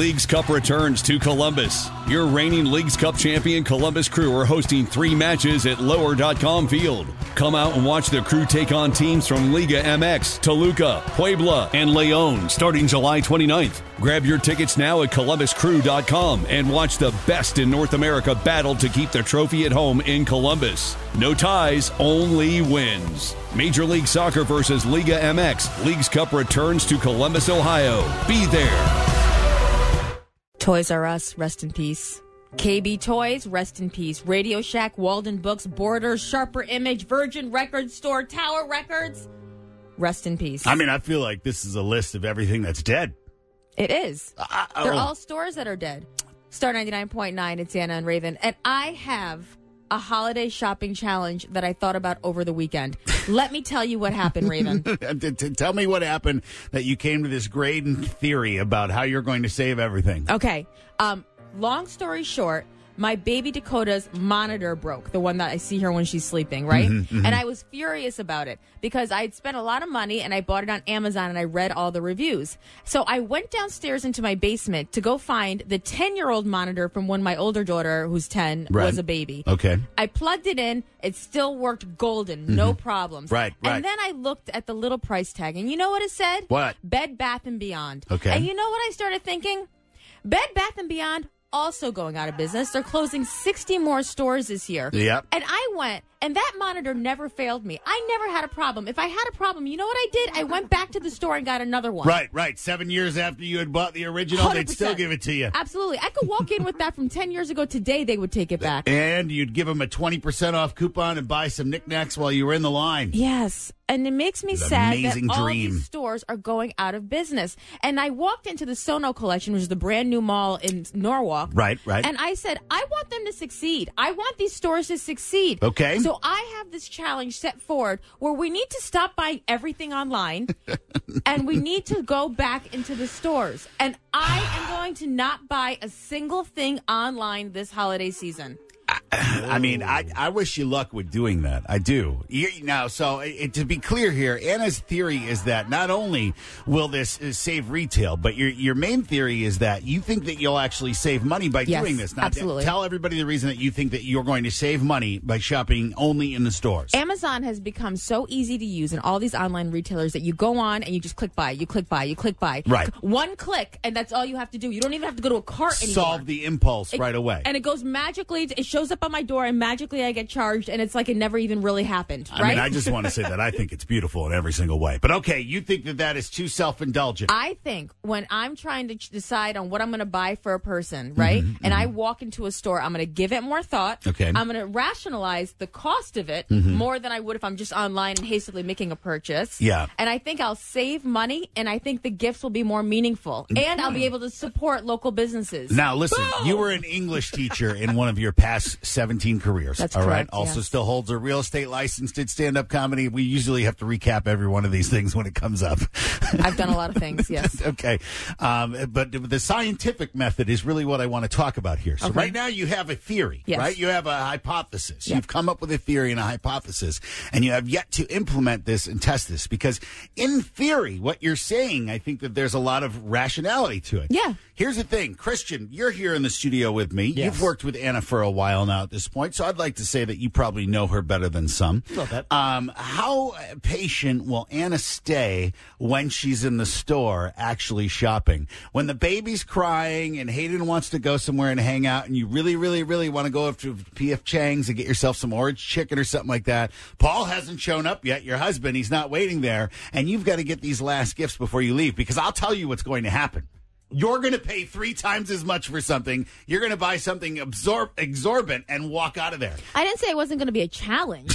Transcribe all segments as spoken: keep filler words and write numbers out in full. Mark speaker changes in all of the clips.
Speaker 1: Leagues Cup returns to Columbus. Your reigning Leagues Cup champion Columbus Crew are hosting three matches at lower dot com Field. Come out and watch the Crew take on teams from Liga M X, Toluca, Puebla, and Leon starting July twenty-ninth. Grab your tickets now at columbus crew dot com and watch the best in North America battle to keep the trophy at home in Columbus. No ties, only wins. Major League Soccer versus Liga M X. Leagues Cup returns to Columbus, Ohio. Be there.
Speaker 2: Toys R Us, rest in peace. K B Toys, rest in peace. Radio Shack, Walden Books, Borders, Sharper Image, Virgin Records Store, Tower Records, rest in peace.
Speaker 3: I mean, I feel like this is a list of everything that's dead.
Speaker 2: It is.
Speaker 3: Uh,
Speaker 2: They're
Speaker 3: oh.
Speaker 2: all stores that are dead. Star ninety-nine point nine, it's Anna and Raven. And I have a holiday shopping challenge that I thought about over the weekend. Let me tell you what happened, Raven.
Speaker 3: Tell me what happened that you came to this great theory about how you're going to save everything.
Speaker 2: Okay. Um, long story short, my baby Dakota's monitor broke, the one that I see her when she's sleeping, right?
Speaker 3: Mm-hmm, mm-hmm.
Speaker 2: And I was furious about it because I had spent a lot of money and I bought it on Amazon and I read all the reviews. So I went downstairs into my basement to go find the ten-year-old monitor from when my older daughter, who's ten,
Speaker 3: right.
Speaker 2: was a baby.
Speaker 3: Okay.
Speaker 2: I plugged it in. It still worked golden. Mm-hmm. No problems.
Speaker 3: Right, right.
Speaker 2: And then I looked at the little price tag, and you know what it said?
Speaker 3: What?
Speaker 2: Bed Bath and Beyond.
Speaker 3: Okay.
Speaker 2: And you know what I started thinking? Bed Bath and Beyond also going out of business. They're closing sixty more stores this year.
Speaker 3: Yep.
Speaker 2: And I went, and that monitor never failed me. I never had a problem. If I had a problem, you know what I did? I went back to the store and got another one.
Speaker 3: Right, right. Seven years after you had bought the original,
Speaker 2: one hundred
Speaker 3: they'd
Speaker 2: percent.
Speaker 3: still give it to you.
Speaker 2: Absolutely. I could walk in with that from ten years ago. Today, they would take it back.
Speaker 3: And you'd give them a twenty percent off coupon and buy some knickknacks while you were in the line.
Speaker 2: Yes. And it makes me
Speaker 3: It's an
Speaker 2: sad
Speaker 3: amazing
Speaker 2: that all
Speaker 3: dream.
Speaker 2: these stores are going out of business. And I walked into the Sono Collection, which is the brand new mall in Norwalk.
Speaker 3: Right, right.
Speaker 2: And I said, I want them to succeed. I want these stores to succeed.
Speaker 3: Okay.
Speaker 2: So I have this challenge set forward where we need to stop buying everything online and we need to go back into the stores. And I am going to not buy a single thing online this holiday season.
Speaker 3: I mean, I, I wish you luck with doing that. I do. You, now, so it, to be clear here, Anna's theory is that not only will this uh, save retail, but your your main theory is that you think that you'll actually save money by
Speaker 2: Yes,
Speaker 3: doing this. Now,
Speaker 2: absolutely.
Speaker 3: Tell everybody the reason that you think that you're going to save money by shopping only in the stores.
Speaker 2: Amazon has become so easy to use, and all these online retailers that you go on and you just click buy, you click buy, you click buy.
Speaker 3: Right.
Speaker 2: One click, and that's all you have to do. You don't even have to go to a cart anymore.
Speaker 3: Solve the impulse
Speaker 2: It-
Speaker 3: right away.
Speaker 2: And it goes magically, it shows up on my door, and magically I get charged, and it's like it never even really happened, right?
Speaker 3: I mean, I just want to say that I think it's beautiful in every single way. But okay, you think that that is too self-indulgent.
Speaker 2: I think when I'm trying to ch- decide on what I'm going to buy for a person, right,
Speaker 3: Mm-hmm,
Speaker 2: and
Speaker 3: mm-hmm.
Speaker 2: I walk into a store, I'm going to give it more thought.
Speaker 3: Okay.
Speaker 2: I'm going to rationalize the cost of it
Speaker 3: Mm-hmm.
Speaker 2: more than I would if I'm just online and hastily making a purchase.
Speaker 3: Yeah.
Speaker 2: And I think I'll save money, and I think the gifts will be more meaningful, and I'll be able to support local businesses.
Speaker 3: Now, listen,
Speaker 2: Boom!
Speaker 3: you were an English teacher in one of your past seventeen careers.
Speaker 2: That's
Speaker 3: all right.
Speaker 2: correct,
Speaker 3: Also
Speaker 2: yes.
Speaker 3: still holds a real estate license, did stand-up comedy. We usually have to recap every one of these things when it comes up.
Speaker 2: I've done a lot of things, yes.
Speaker 3: Okay. Um, but the scientific method is really what I want to talk about here. So
Speaker 2: Okay.
Speaker 3: right now you have a theory,
Speaker 2: Yes.
Speaker 3: right? You have a hypothesis.
Speaker 2: Yep.
Speaker 3: You've come up with a theory and a hypothesis, and you have yet to implement this and test this because in theory, what you're saying, I think that there's a lot of rationality to it.
Speaker 2: Yeah.
Speaker 3: Here's the thing, Christian, you're here in the studio with me.
Speaker 4: Yes.
Speaker 3: You've worked with Anna for a while now at this point, so I'd like to say that you probably know her better than some.
Speaker 4: A little bit.
Speaker 3: Um, how patient will Anna stay when she's in the store actually shopping? When the baby's crying and Hayden wants to go somewhere and hang out and you really, really, really want to go up to P F Chang's and get yourself some orange chicken or something like that. Paul hasn't shown up yet, your husband. He's not waiting there. And you've got to get these last gifts before you leave because I'll tell you what's going to happen. You're going to pay three times as much for something. You're going to buy something absorb- exorbitant and walk out of there.
Speaker 2: I didn't say it wasn't going to be a challenge,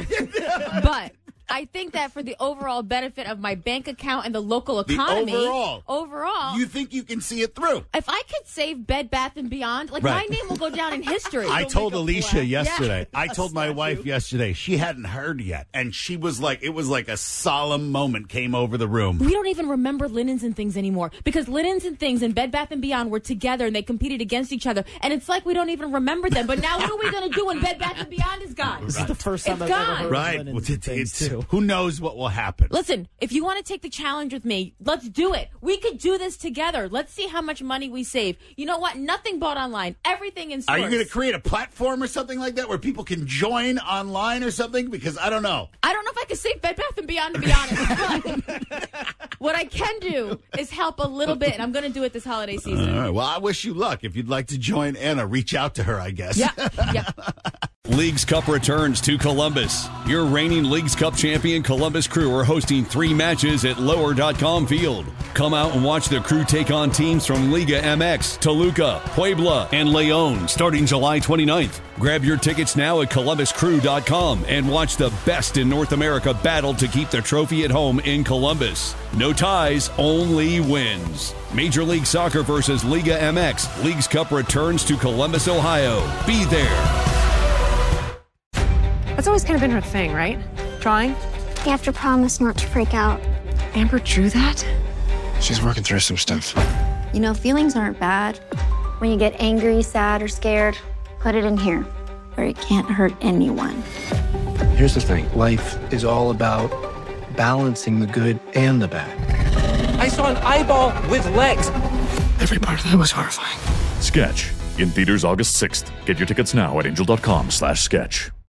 Speaker 2: but I think that for the overall benefit of my bank account and the local
Speaker 3: The
Speaker 2: economy,
Speaker 3: overall.
Speaker 2: overall,
Speaker 3: You think you can see it through?
Speaker 2: if I could save Bed Bath and Beyond, like
Speaker 3: Right.
Speaker 2: my name will go down in history.
Speaker 3: I told Alicia yesterday.
Speaker 2: Yeah.
Speaker 3: I told my wife yesterday. She hadn't heard yet, and she was like, it was like a solemn moment came over the room.
Speaker 2: We don't even remember Linens and Things anymore because Linens and Things and Bed Bath and Beyond were together and they competed against each other, and it's like we don't even remember them. But now, what are we going to do when Bed Bath and Beyond is gone?
Speaker 4: This is the first time
Speaker 2: It's
Speaker 4: I've ever
Speaker 2: gone.
Speaker 4: heard
Speaker 3: Right.
Speaker 4: of
Speaker 3: Well,
Speaker 4: Linens
Speaker 3: it-
Speaker 4: and things,
Speaker 3: it's,
Speaker 4: too.
Speaker 2: you.
Speaker 3: Who knows what will happen?
Speaker 2: Listen, if you want to take the challenge with me, let's do it. We could do this together. Let's see how much money we save. You know what? Nothing bought online. Everything in stores.
Speaker 3: Are you going to create a platform or something like that where people can join online or something? Because I don't know.
Speaker 2: I don't know if I can save Bed Bath and Beyond, to be honest. But what I can do is help a little bit, and I'm going to do it this holiday season.
Speaker 3: All right. Well, I wish you luck. If you'd like to join Anna, reach out to her, I guess.
Speaker 2: Yeah, yeah.
Speaker 1: Leagues Cup returns to Columbus. Your reigning Leagues Cup champion Columbus Crew are hosting three matches at lower dot com Field. Come out and watch the Crew take on teams from Liga M X, Toluca, Puebla, and Leon starting July twenty-ninth. Grab your tickets now at columbus crew dot com and watch the best in North America battle to keep the trophy at home in Columbus. No ties, only wins. Major League Soccer versus Liga M X. Leagues Cup returns to Columbus, Ohio. Be there.
Speaker 4: That's always kind of been her thing, right? Drawing?
Speaker 5: You have to promise not to freak out.
Speaker 4: Amber drew that?
Speaker 6: She's working through some stuff.
Speaker 5: You know, feelings aren't bad. When you get angry, sad, or scared, put it in here, where it can't hurt anyone.
Speaker 6: Here's the thing. Life is all about balancing the good and the bad.
Speaker 7: I saw an eyeball with legs.
Speaker 6: Every part of that was horrifying.
Speaker 8: Sketch. In theaters August sixth. Get your tickets now at angel dot com slash sketch.